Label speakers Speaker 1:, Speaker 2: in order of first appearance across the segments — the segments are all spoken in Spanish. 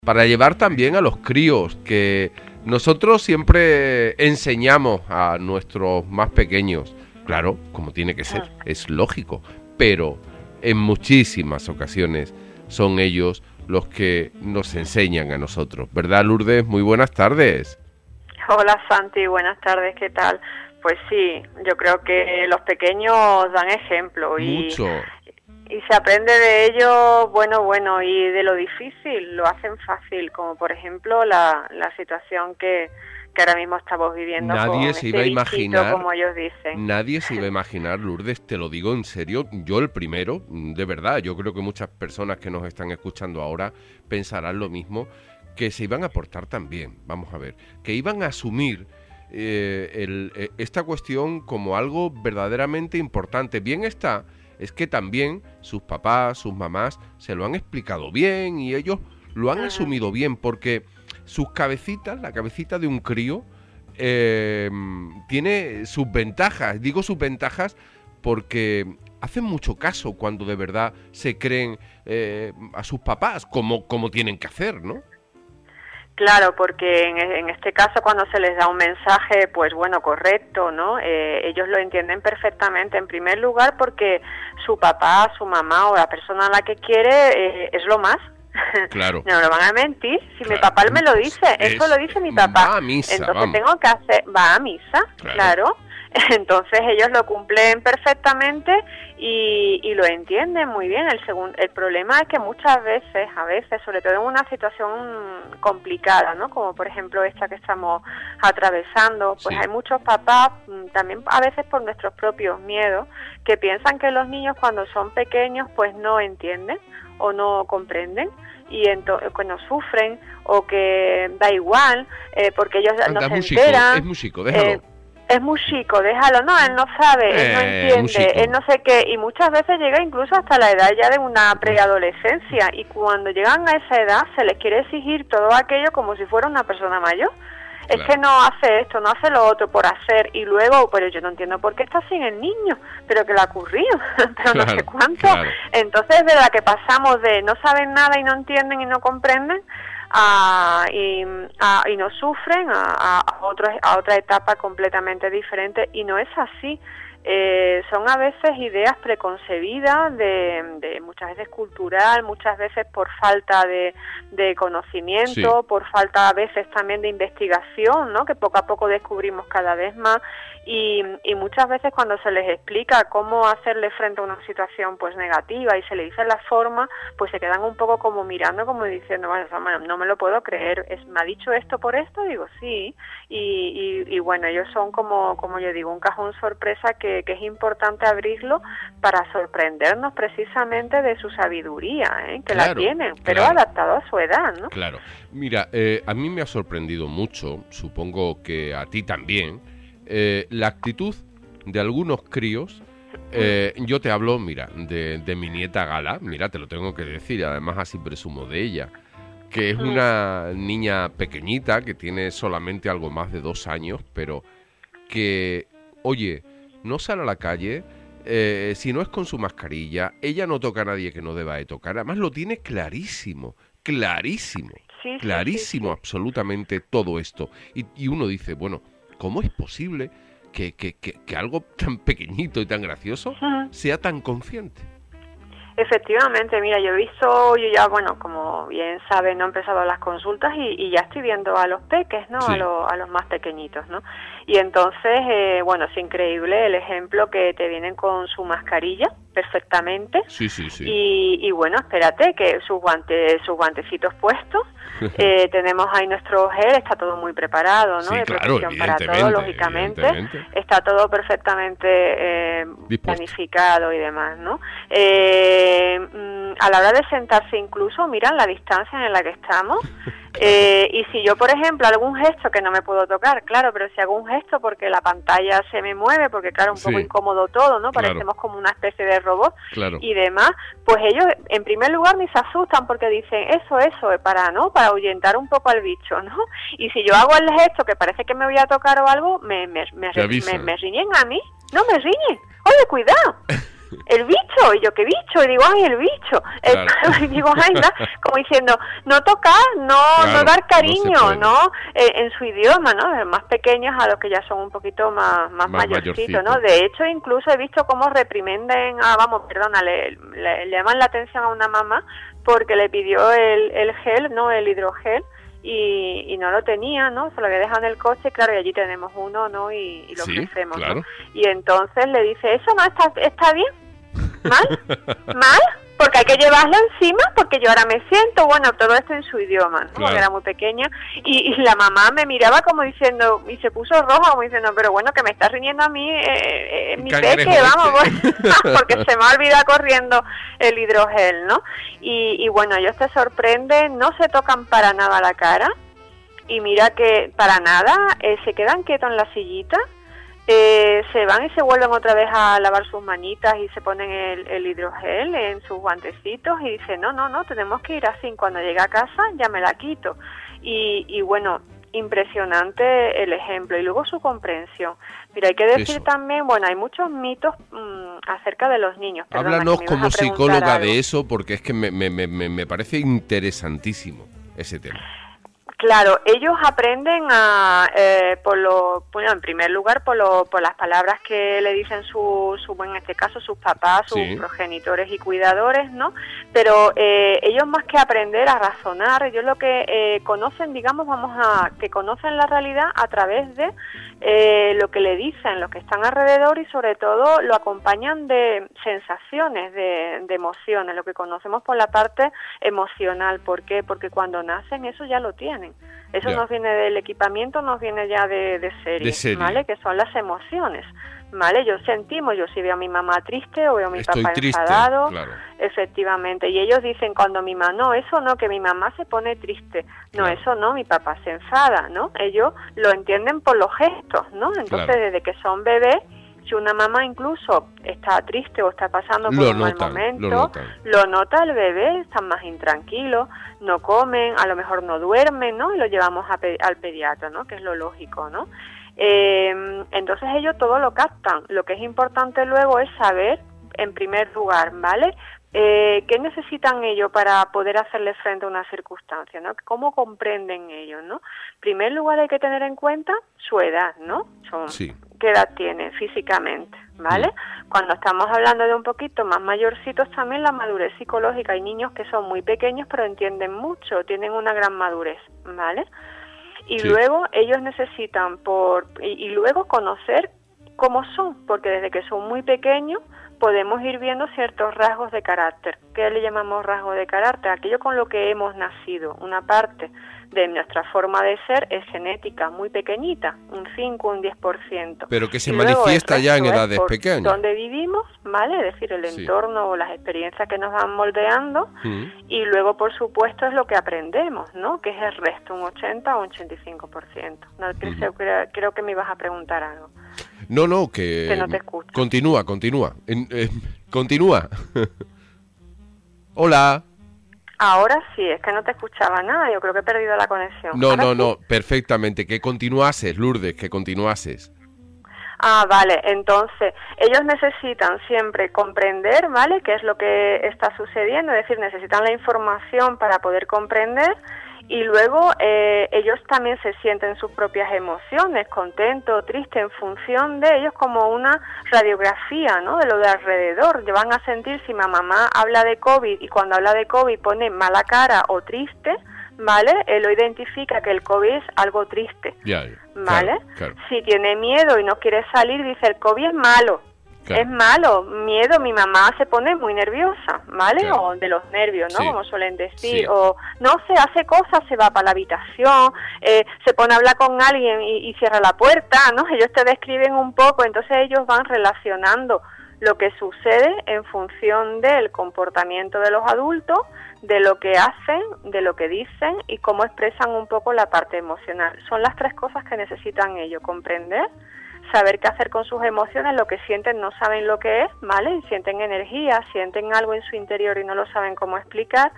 Speaker 1: para llevar también a los críos, que nosotros siempre enseñamos a nuestros más pequeños, claro, como tiene que ser, es lógico, pero en muchísimas ocasiones son ellos los que nos enseñan a nosotros, ¿verdad, Lourdes? Muy buenas tardes.
Speaker 2: Hola Santi, buenas tardes, ¿qué tal? Pues sí, yo creo que los pequeños dan ejemplo
Speaker 1: Mucho.
Speaker 2: y se aprende de ellos, bueno, y de lo difícil lo hacen fácil, como por ejemplo la situación que ahora mismo estamos viviendo.
Speaker 1: Nadie
Speaker 2: con
Speaker 1: se
Speaker 2: este
Speaker 1: iba a
Speaker 2: bichito,
Speaker 1: imaginar,
Speaker 2: como ellos dicen.
Speaker 1: nadie se iba a imaginar, Lourdes, te lo digo en serio, yo el primero, de verdad, yo creo que muchas personas que nos están escuchando ahora pensarán lo mismo, que se iban a portar tan bien, vamos a ver, que iban a asumir esta cuestión como algo verdaderamente importante. Bien está, es que también sus papás, sus mamás se lo han explicado bien y ellos lo han asumido bien, porque sus cabecitas, la cabecita de un crío, tiene sus ventajas. Digo sus ventajas porque hacen mucho caso cuando de verdad se creen a sus papás como tienen que hacer, ¿no?
Speaker 2: Claro, porque en este caso cuando se les da un mensaje, pues bueno, correcto, ¿no? Ellos lo entienden perfectamente, en primer lugar porque su papá, su mamá o la persona a la que quiere es lo más.
Speaker 1: Claro.
Speaker 2: No lo van a mentir, si
Speaker 1: claro.
Speaker 2: Mi papá me lo dice, eso lo dice mi papá.
Speaker 1: Va a misa,
Speaker 2: entonces
Speaker 1: vamos.
Speaker 2: tengo que hacer, va a misa, claro. Entonces ellos lo cumplen perfectamente y lo entienden muy bien. El problema es que muchas veces, sobre todo en una situación complicada, ¿no? Como por ejemplo esta que estamos atravesando, pues hay muchos papás, también a veces por nuestros propios miedos, que piensan que los niños cuando son pequeños pues no entienden o no comprenden y que no sufren o que da igual porque ellos no se enteran.
Speaker 1: Es músico, déjalo.
Speaker 2: Es muy chico, déjalo, no, él no sabe, él no entiende, él no sé qué, y muchas veces llega incluso hasta la edad ya de una preadolescencia, y cuando llegan a esa edad se les quiere exigir todo aquello como si fuera una persona mayor. Claro. Es que no hace esto, no hace lo otro por hacer, y luego, pero yo no entiendo por qué está así en el niño, pero que le ha ocurrido, pero no sé cuánto. Claro. Entonces, de la que pasamos de no saben nada y no entienden y no comprenden, y no sufren a otra etapa completamente diferente, y no es así. Son a veces ideas preconcebidas de muchas veces cultural, muchas veces por falta de conocimiento, por falta a veces también de investigación, ¿no? Que poco a poco descubrimos cada vez más, y muchas veces cuando se les explica cómo hacerle frente a una situación pues negativa y se le dice la forma, pues se quedan un poco como mirando, como diciendo, bueno, no me lo puedo creer, ¿me ha dicho esto por esto? Digo, sí, y bueno, ellos son como yo digo, un cajón sorpresa que es importante abrirlo para sorprendernos precisamente de su sabiduría, que la tienen, pero adaptado a su edad, ¿no?
Speaker 1: Claro. Mira, a mí me ha sorprendido mucho, supongo que a ti también, la actitud de algunos críos. Yo te hablo, mira, de mi nieta Gala, mira, te lo tengo que decir, además así presumo de ella, que es una niña pequeñita que tiene solamente algo más de 2 años, pero que, oye, no sale a la calle si no es con su mascarilla, ella no toca a nadie que no deba de tocar, además lo tiene clarísimo, clarísimo absolutamente todo esto, y uno dice, bueno, ¿cómo es posible que algo tan pequeñito y tan gracioso sea tan consciente?
Speaker 2: Efectivamente, mira, yo ya, bueno, como bien saben, no he empezado las consultas y ya estoy viendo a los peques, ¿no? Sí. A los más pequeñitos, ¿no? Y entonces, bueno, es increíble el ejemplo que te vienen con su mascarilla perfectamente.
Speaker 1: Sí.
Speaker 2: Y bueno, espérate, que sus guantecitos puestos, tenemos ahí nuestro gel, está todo muy preparado, ¿no?
Speaker 1: Sí,
Speaker 2: de
Speaker 1: claro,
Speaker 2: protección para todo, lógicamente. Está todo perfectamente planificado y demás, ¿no? A la hora de sentarse incluso, miran la distancia en la que estamos. Y si yo, por ejemplo, algún gesto que no me puedo tocar, claro, pero si hago un gesto porque la pantalla se me mueve, porque claro, un poco incómodo todo, ¿no? Parecemos como una especie de robot y demás, pues ellos en primer lugar ni se asustan porque dicen eso para ahuyentar un poco al bicho, ¿no? Y si yo hago el gesto que parece que me voy a tocar o algo, me riñen a mí, no me riñen, oye, cuidado. el bicho, y yo, ¿qué bicho? Y digo, ay, el bicho. Claro. Y digo, ay, como diciendo, no tocar, no dar cariño, ¿no? En su idioma, ¿no? Más pequeños a los que ya son un poquito más mayorcitos, ¿no? De hecho, incluso he visto cómo reprimenden, le llaman la atención a una mamá porque le pidió el gel, ¿no? El hidrogel, y no lo tenía, ¿no? Se lo había dejado en el coche, claro, y allí tenemos uno, ¿no? Y lo ofrecemos, claro. ¿No? Y entonces le dice, ¿eso no está bien? ¿Mal? Porque hay que llevarlo encima, porque yo ahora me siento, bueno, todo esto en su idioma, ¿no? Claro. Porque era muy pequeña, y la mamá me miraba como diciendo, y se puso roja como diciendo, pero bueno, que me está riñendo a mí mi peque, vamos, porque se me ha olvidado corriendo el hidrogel, ¿no? Y bueno, ellos te sorprenden, no se tocan para nada la cara, y mira que para nada, se quedan quietos en la sillita, se van y se vuelven otra vez a lavar sus manitas y se ponen el hidrogel en sus guantecitos y dicen, no, tenemos que ir así, cuando llegue a casa ya me la quito. Y bueno, impresionante el ejemplo. Y luego su comprensión. Mira, hay que decir también, bueno, hay muchos mitos acerca de los niños.
Speaker 1: Háblanos como psicóloga de eso, porque es que me parece interesantísimo ese tema.
Speaker 2: Claro, ellos aprenden en primer lugar por las palabras que le dicen en este caso sus papás, sus progenitores y cuidadores, ¿no? Pero ellos más que aprender a razonar, ellos lo que conocen, digamos, que conocen la realidad a través de lo que le dicen, los que están alrededor, y sobre todo lo acompañan de sensaciones, de emociones, lo que conocemos por la parte emocional. ¿Por qué? Porque cuando nacen eso ya lo tienen. Eso nos viene del equipamiento, nos viene ya de serie, ¿vale? Que son las emociones, ¿vale? Yo si veo a mi mamá triste o veo a mi papá enfadado, claro. Efectivamente. Y ellos dicen cuando mi mamá, no, eso no, que mi mamá se pone triste. No, claro. Eso no, mi papá se enfada, ¿no? Ellos lo entienden por los gestos, ¿no? Entonces, claro. Desde que son bebés, si una mamá incluso está triste o está pasando por un mal momento, lo nota el bebé, están más intranquilos, no comen, a lo mejor no duermen, ¿no? Y lo llevamos al pediatra, ¿no? Que es lo lógico, ¿no? Entonces ellos todo lo captan. Lo que es importante luego es saber, en primer lugar, ¿vale? ¿Qué necesitan ellos para poder hacerle frente a una circunstancia, ¿no? ¿Cómo comprenden ellos, no? En primer lugar hay que tener en cuenta su edad, ¿no? ¿Qué edad tienen físicamente, ¿vale? Cuando estamos hablando de un poquito más mayorcitos, también la madurez psicológica. Hay niños que son muy pequeños pero entienden mucho, tienen una gran madurez, ¿vale? Y luego ellos necesitan y luego conocer cómo son, porque desde que son muy pequeños podemos ir viendo ciertos rasgos de carácter. ¿Qué le llamamos rasgos de carácter? Aquello con lo que hemos nacido. Una parte de nuestra forma de ser es genética, muy pequeñita, un 5, un 10%.
Speaker 1: Pero que se manifiesta ya en edades pequeñas.
Speaker 2: Donde vivimos, ¿vale? Es decir, el entorno o las experiencias que nos van moldeando, y luego, por supuesto, es lo que aprendemos, ¿no? Que es el resto, un 80 o un 85%. No, creo que me ibas a preguntar algo.
Speaker 1: No, que
Speaker 2: no te escucho.
Speaker 1: Continúa. Continúa. Hola.
Speaker 2: Ahora sí, es que no te escuchaba nada, yo creo que he perdido la conexión.
Speaker 1: No, perfectamente, que continuases, Lourdes, que continuases.
Speaker 2: Vale, entonces, ellos necesitan siempre comprender, ¿vale?, qué es lo que está sucediendo, es decir, necesitan la información para poder comprender, y luego ellos también se sienten sus propias emociones, contento, triste, en función de ellos, como una radiografía, ¿no?, de lo de alrededor. Van a sentir si mi mamá habla de COVID y cuando habla de COVID pone mala cara o triste, ¿vale? Él lo identifica que el COVID es algo triste, ¿vale? Claro. Si tiene miedo y no quiere salir, dice el COVID es malo. Claro. Es malo, miedo, mi mamá se pone muy nerviosa, ¿vale? Claro. O de los nervios, ¿no? Como suelen decir, o no se hace cosas, se va para la habitación, se pone a hablar con alguien y cierra la puerta, ¿no? Ellos te describen un poco, entonces ellos van relacionando lo que sucede en función del comportamiento de los adultos, de lo que hacen, de lo que dicen y cómo expresan un poco la parte emocional. Son las tres cosas que necesitan ellos: comprender, saber qué hacer con sus emociones, lo que sienten no saben lo que es, ¿vale? Y sienten energía, sienten algo en su interior y no lo saben cómo explicar,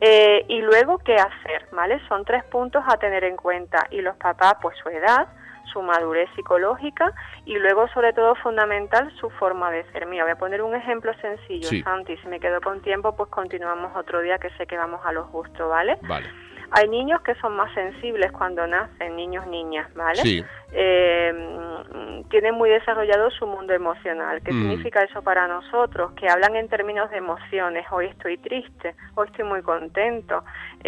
Speaker 2: y luego qué hacer, ¿vale? Son 3 puntos a tener en cuenta, y los papás, pues su edad, su madurez psicológica y luego, sobre todo, fundamental, su forma de ser. Mira, voy a poner un ejemplo sencillo, sí. Santi, si me quedo con tiempo, pues continuamos otro día, que sé que vamos a lo justo, ¿vale?
Speaker 1: Vale.
Speaker 2: Hay niños que son más sensibles cuando nacen, niños, niñas, ¿vale?
Speaker 1: Sí.
Speaker 2: Tienen muy desarrollado su mundo emocional. ¿Qué significa eso para nosotros? Que hablan en términos de emociones. Hoy estoy triste, hoy estoy muy contento,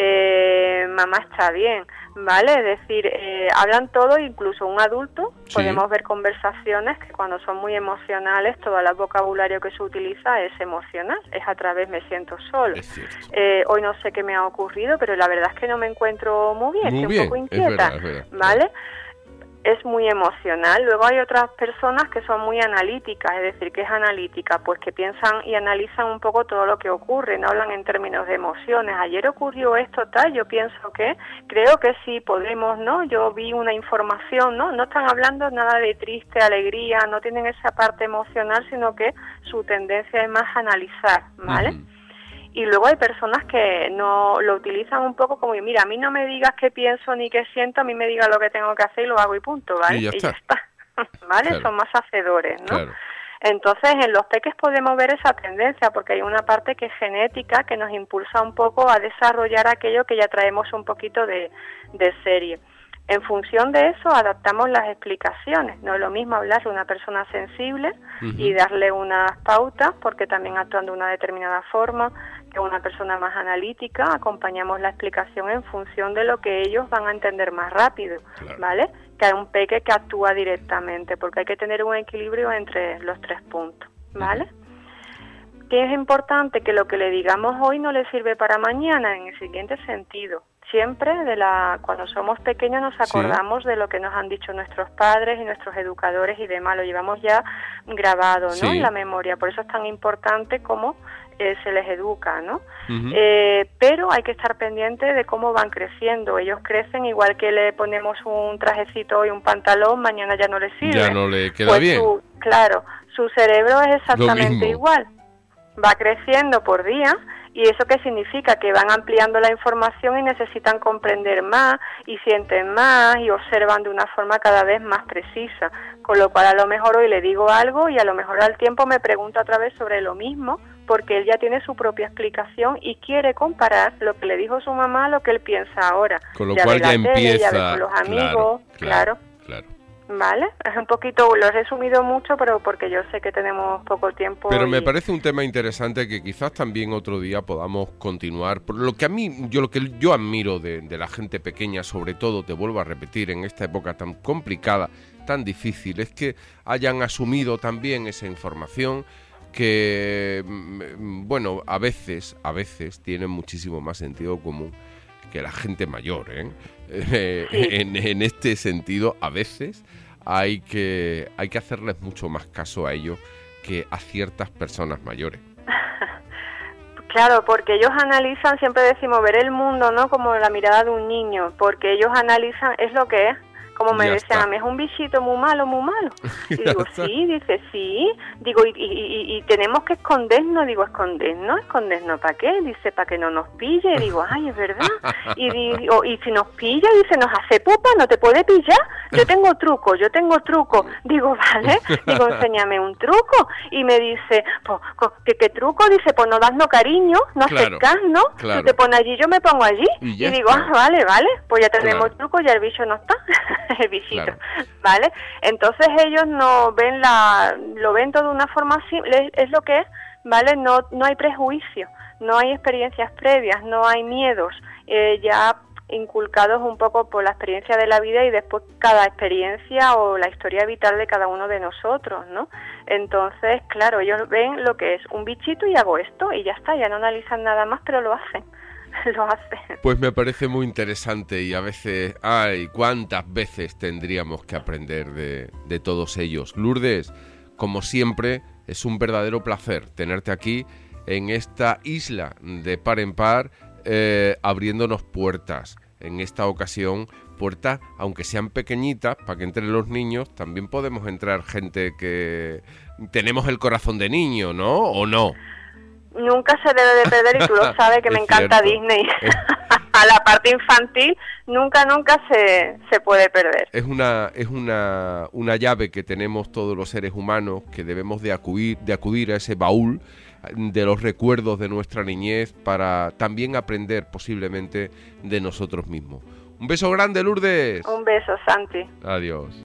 Speaker 2: mamá está bien, ¿vale? Es decir, hablan todo, incluso un adulto. Sí. Podemos ver conversaciones que cuando son muy emocionales, todo el vocabulario que se utiliza es emocional, es a través me siento solo. Hoy no sé qué me ha ocurrido, pero la verdad es que no me encuentro muy bien, estoy un poco inquieta, es verdad, ¿vale? Es muy emocional. Luego hay otras personas que son muy analíticas, es decir, ¿qué es analítica? Pues que piensan y analizan un poco todo lo que ocurre, no hablan en términos de emociones. Ayer ocurrió esto, tal, yo pienso que, creo que sí podemos, ¿no? Yo vi una información, ¿no? No están hablando nada de triste, alegría, no tienen esa parte emocional, sino que su tendencia es más analizar, ¿vale? Y luego hay personas que no lo utilizan un poco como, mira, a mí no me digas qué pienso ni qué siento, a mí me digas lo que tengo que hacer y lo hago y punto, ¿vale?
Speaker 1: Y ya está.
Speaker 2: ¿Vale? Claro. Son más hacedores, ¿no? Claro. Entonces, en los peques podemos ver esa tendencia, porque hay una parte que es genética, que nos impulsa un poco a desarrollar aquello que ya traemos un poquito de serie. En función de eso adaptamos las explicaciones. No es lo mismo hablarle a una persona sensible y darle unas pautas, porque también actúan de una determinada forma, que una persona más analítica. Acompañamos la explicación en función de lo que ellos van a entender más rápido, claro. ¿Vale? Que hay un peque que actúa directamente, porque hay que tener un equilibrio entre los 3 puntos, ¿vale? Que es importante que lo que le digamos hoy no le sirve para mañana, en el siguiente sentido. Siempre cuando somos pequeños nos acordamos de lo que nos han dicho nuestros padres y nuestros educadores y demás, lo llevamos ya grabado, ¿no? En la memoria, por eso es tan importante cómo se les educa, ¿no? Pero hay que estar pendiente de cómo van creciendo. Ellos crecen igual que le ponemos un trajecito y un pantalón, mañana ya no le sirve.
Speaker 1: Ya no le queda bien.
Speaker 2: Claro, su cerebro es exactamente igual. Va creciendo por día. ¿Y eso qué significa? Que van ampliando la información y necesitan comprender más y sienten más y observan de una forma cada vez más precisa. Con lo cual a lo mejor hoy le digo algo y a lo mejor al tiempo me pregunta otra vez sobre lo mismo, porque él ya tiene su propia explicación y quiere comparar lo que le dijo su mamá a lo que él piensa ahora.
Speaker 1: Con lo cual ya empieza...
Speaker 2: Ya ve con los amigos, claro. ¿Vale? Es un poquito, lo he resumido mucho, pero porque yo sé que tenemos poco tiempo.
Speaker 1: Pero me parece un tema interesante que quizás también otro día podamos continuar. Por lo que yo admiro de la gente pequeña, sobre todo, te vuelvo a repetir, en esta época tan complicada, tan difícil, es que hayan asumido también esa información que, bueno, a veces tiene muchísimo más sentido común que la gente mayor, ¿eh? En este sentido, a veces hay que hacerles mucho más caso a ellos que a ciertas personas mayores.
Speaker 2: Claro, porque ellos analizan, siempre decimos, ver el mundo, ¿no? Como la mirada de un niño, porque ellos analizan, es lo que es. Como me decían a mí, es un bichito muy malo, muy malo. Y digo, sí, dice, sí. Digo, y tenemos que escondernos. Digo, ¿escondernos? ¿Escondernos para qué? Dice, para que no nos pille. Digo, ay, es verdad. Y digo, y si nos pilla, dice, nos hace pupa, no te puede pillar. Yo tengo truco. Digo, vale. Digo, enséñame un truco. Y me dice, pues, ¿qué truco? Dice, pues no dasnos cariño, no acercas, ¿no?
Speaker 1: Claro.
Speaker 2: Tú te pones allí, yo me pongo allí. Y digo, vale. Pues ya tenemos truco, ya el bicho no está. El bichito, claro. ¿Vale? Entonces ellos no ven lo ven todo de una forma simple, es lo que es, ¿vale? No hay prejuicio, no hay experiencias previas, no hay miedos, ya inculcados un poco por la experiencia de la vida y después cada experiencia o la historia vital de cada uno de nosotros, ¿no? Entonces, claro, ellos ven lo que es un bichito y hago esto y ya está, ya no analizan nada más, pero lo hacen.
Speaker 1: Pues me parece muy interesante y a veces, cuántas veces tendríamos que aprender de todos ellos. Lourdes, como siempre, es un verdadero placer tenerte aquí en esta isla de par en par, abriéndonos puertas. En esta ocasión, puertas, aunque sean pequeñitas, para que entren los niños, también podemos entrar gente que tenemos el corazón de niño, ¿no? ¿O no?
Speaker 2: Nunca se debe de perder y tú lo sabes que me encanta
Speaker 1: cierto.
Speaker 2: Disney. a la parte infantil, nunca se puede perder.
Speaker 1: Es una llave que tenemos todos los seres humanos, que debemos de acudir a ese baúl de los recuerdos de nuestra niñez para también aprender posiblemente de nosotros mismos. Un beso grande, Lourdes.
Speaker 2: Un beso, Santi.
Speaker 1: Adiós.